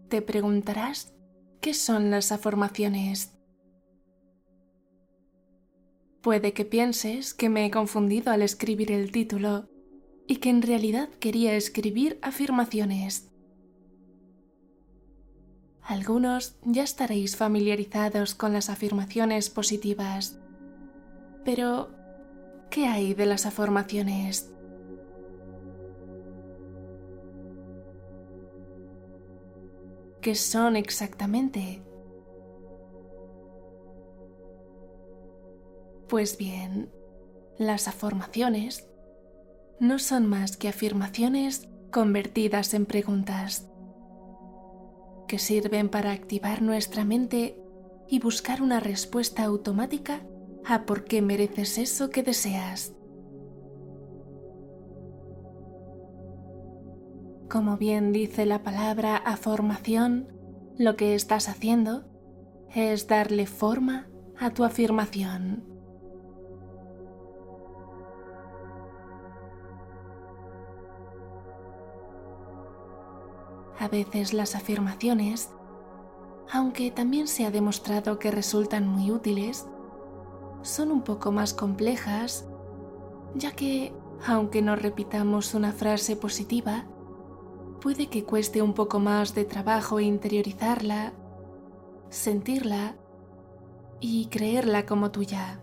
Te preguntarás, ¿qué son las afirmaciones? Puede que pienses que me he confundido al escribir el título y que en realidad quería escribir afirmaciones. Algunos ya estaréis familiarizados con las afirmaciones positivas, pero ¿qué hay de las afirmaciones? ¿Qué son exactamente? Pues bien, las afirmaciones no son más que afirmaciones convertidas en preguntas, que sirven para activar nuestra mente y buscar una respuesta automática a por qué mereces eso que deseas. Como bien dice la palabra afirmación, lo que estás haciendo es darle forma a tu afirmación. A veces las afirmaciones, aunque también se ha demostrado que resultan muy útiles, son un poco más complejas, ya que, aunque no repitamos una frase positiva, puede que cueste un poco más de trabajo interiorizarla, sentirla y creerla como tuya.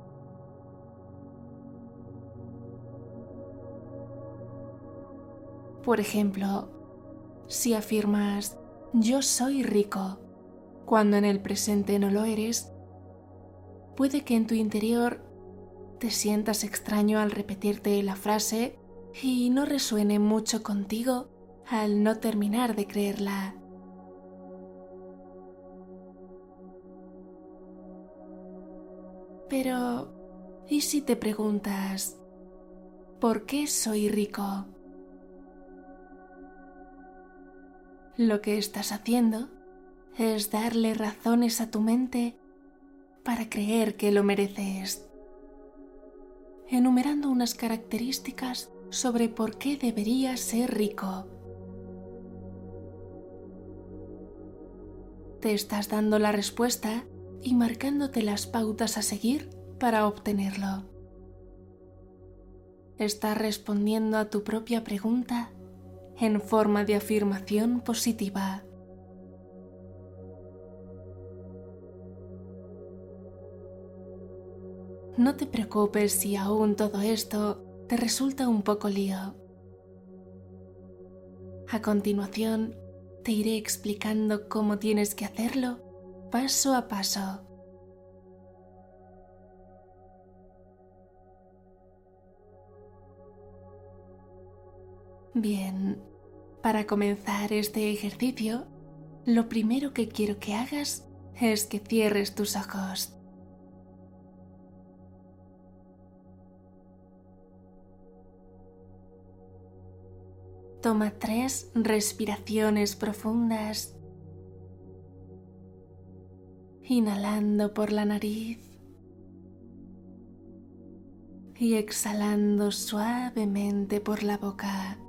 Por ejemplo, si afirmas «yo soy rico», cuando en el presente no lo eres, puede que en tu interior te sientas extraño al repetirte la frase y no resuene mucho contigo al no terminar de creerla. Pero, ¿y si te preguntas ¿por qué soy rico? Lo que estás haciendo es darle razones a tu mente para creer que lo mereces, enumerando unas características sobre por qué deberías ser rico. Te estás dando la respuesta y marcándote las pautas a seguir para obtenerlo. Estás respondiendo a tu propia pregunta en forma de afirmación positiva. No te preocupes si aún todo esto te resulta un poco lío. A continuación, te iré explicando cómo tienes que hacerlo paso a paso. Bien, para comenzar este ejercicio, lo primero que quiero que hagas es que cierres tus ojos. Toma 3 respiraciones profundas, inhalando por la nariz y exhalando suavemente por la boca.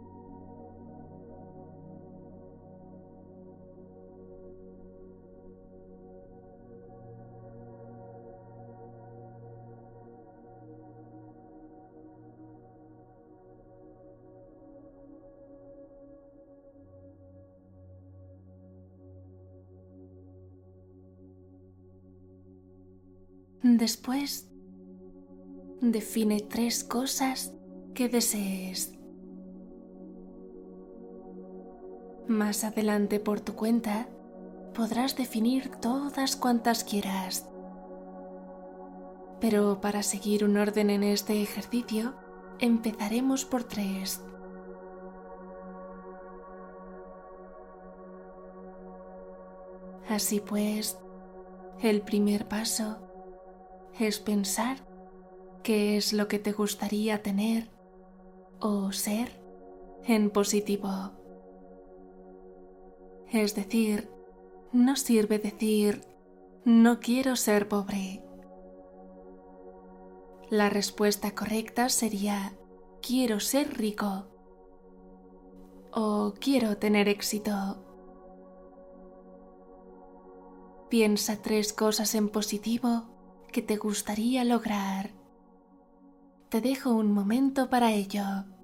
Después, define 3 cosas que desees. Más adelante por tu cuenta, podrás definir todas cuantas quieras. Pero para seguir un orden en este ejercicio, empezaremos por 3. Así pues, el primer paso es pensar qué es lo que te gustaría tener o ser en positivo. Es decir, no sirve decir «no quiero ser pobre». La respuesta correcta sería «quiero ser rico» o «quiero tener éxito». Piensa 3 cosas en positivo que te gustaría lograr. Te dejo un momento para ello.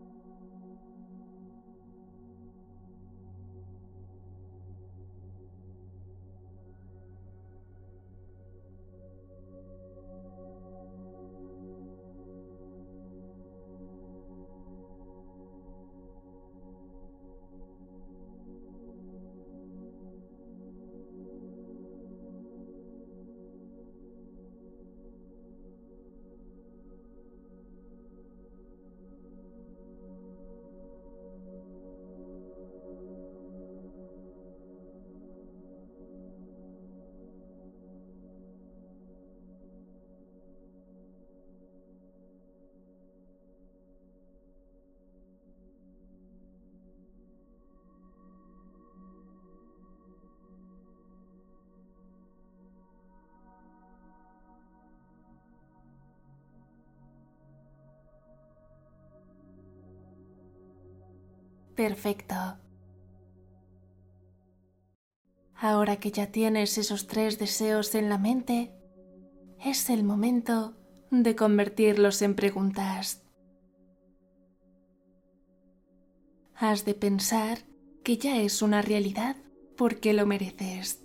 Perfecto. Ahora que ya tienes esos 3 deseos en la mente, es el momento de convertirlos en preguntas. Has de pensar que ya es una realidad porque lo mereces.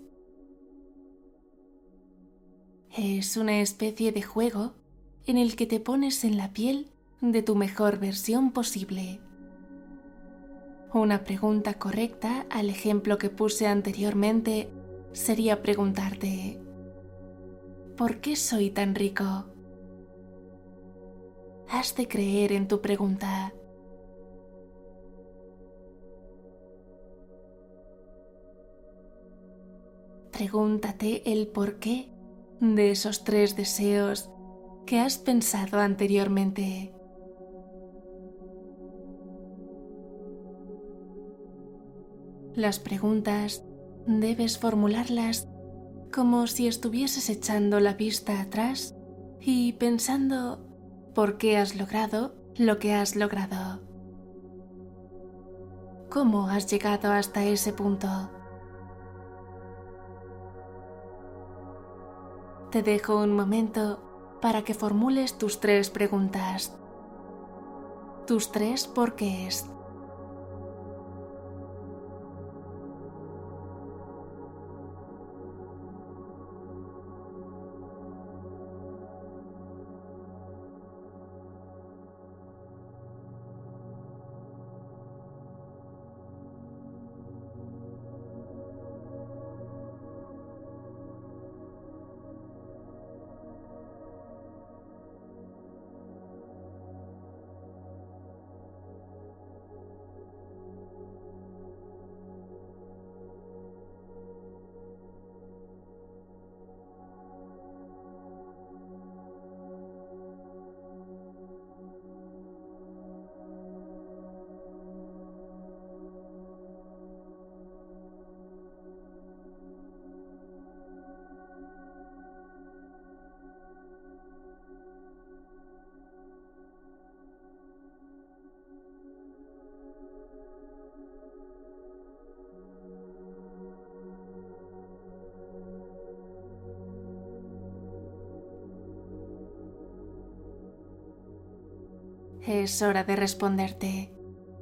Es una especie de juego en el que te pones en la piel de tu mejor versión posible. Una pregunta correcta al ejemplo que puse anteriormente sería preguntarte: ¿por qué soy tan rico? Has de creer en tu pregunta. Pregúntate el porqué de esos 3 deseos que has pensado anteriormente. Las preguntas debes formularlas como si estuvieses echando la vista atrás y pensando por qué has logrado lo que has logrado. ¿Cómo has llegado hasta ese punto? Te dejo un momento para que formules tus 3 preguntas. Tus 3 porqués. Es hora de responderte.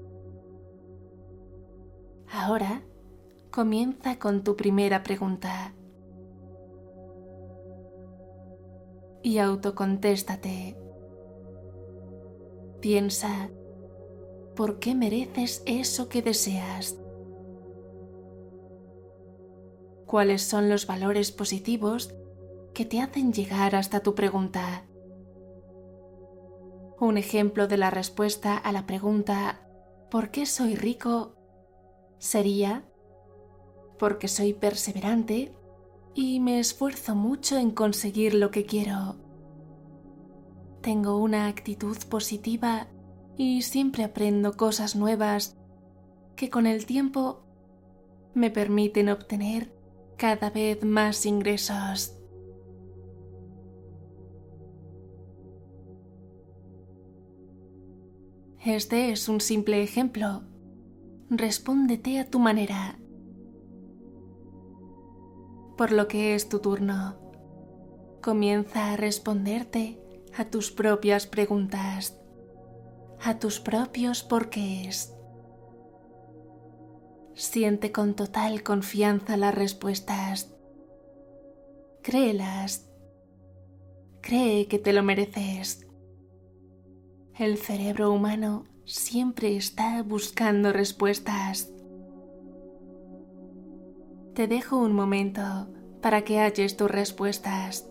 Ahora comienza con tu primera pregunta y autocontéstate. Piensa, ¿por qué mereces eso que deseas? ¿Cuáles son los valores positivos que te hacen llegar hasta tu pregunta? Un ejemplo de la respuesta a la pregunta ¿por qué soy rico? Sería: porque soy perseverante y me esfuerzo mucho en conseguir lo que quiero. Tengo una actitud positiva y siempre aprendo cosas nuevas que con el tiempo me permiten obtener cada vez más ingresos. Este es un simple ejemplo. Respóndete a tu manera. por lo que es tu turno. Comienza a responderte a tus propias preguntas, a tus propios porqués. Siente con total confianza las respuestas. Créelas. Cree que te lo mereces. El cerebro humano siempre está buscando respuestas. Te dejo un momento para que halles tus respuestas.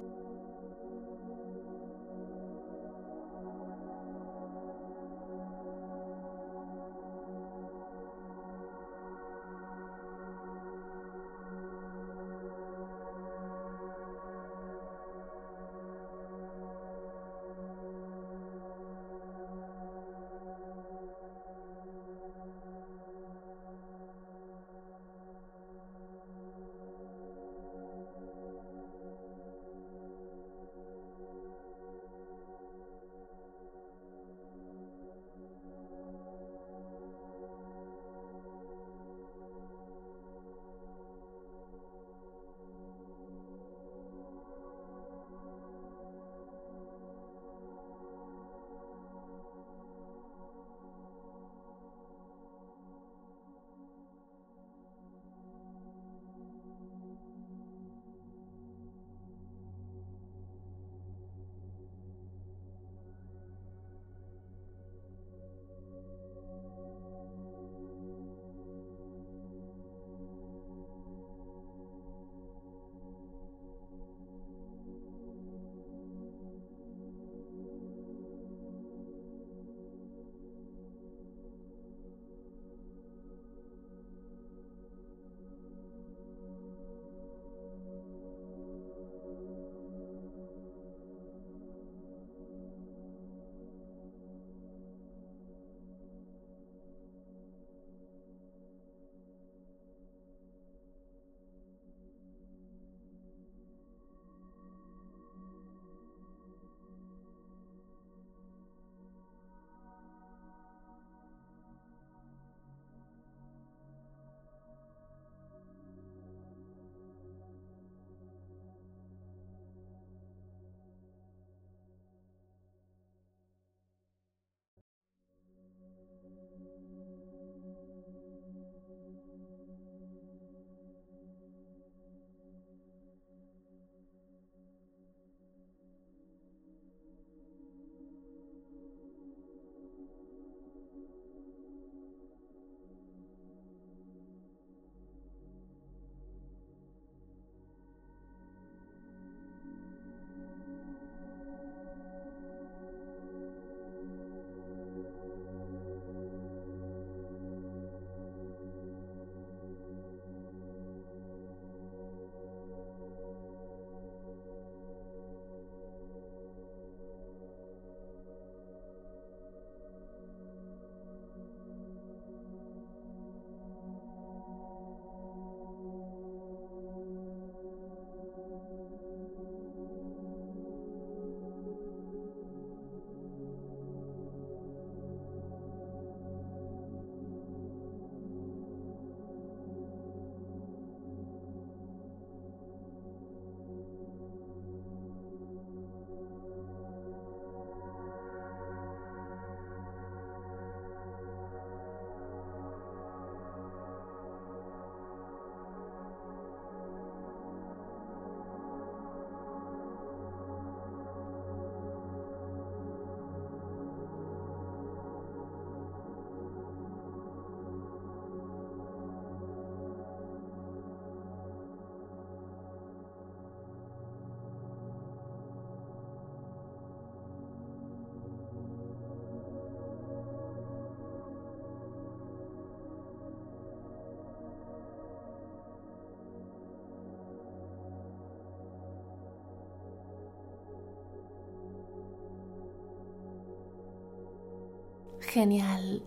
Genial.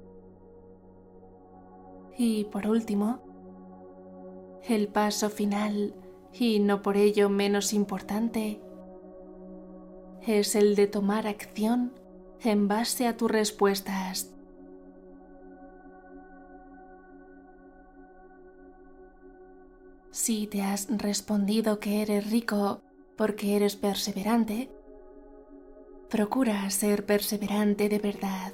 Y por último, el paso final, y no por ello menos importante, es el de tomar acción en base a tus respuestas. Si te has respondido que eres rico porque eres perseverante, procura ser perseverante de verdad.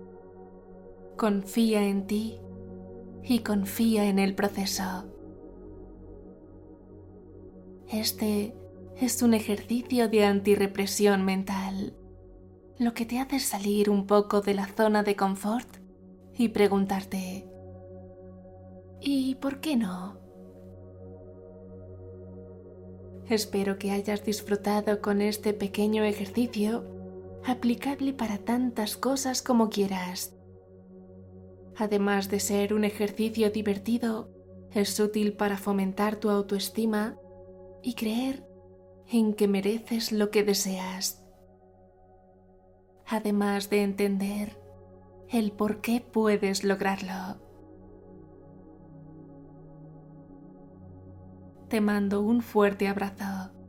Confía en ti y confía en el proceso. Este es un ejercicio de antirrepresión mental, lo que te hace salir un poco de la zona de confort y preguntarte: ¿y por qué no? Espero que hayas disfrutado con este pequeño ejercicio, aplicable para tantas cosas como quieras. Además de ser un ejercicio divertido, es útil para fomentar tu autoestima y creer en que mereces lo que deseas. Además de entender el por qué puedes lograrlo. Te mando un fuerte abrazo.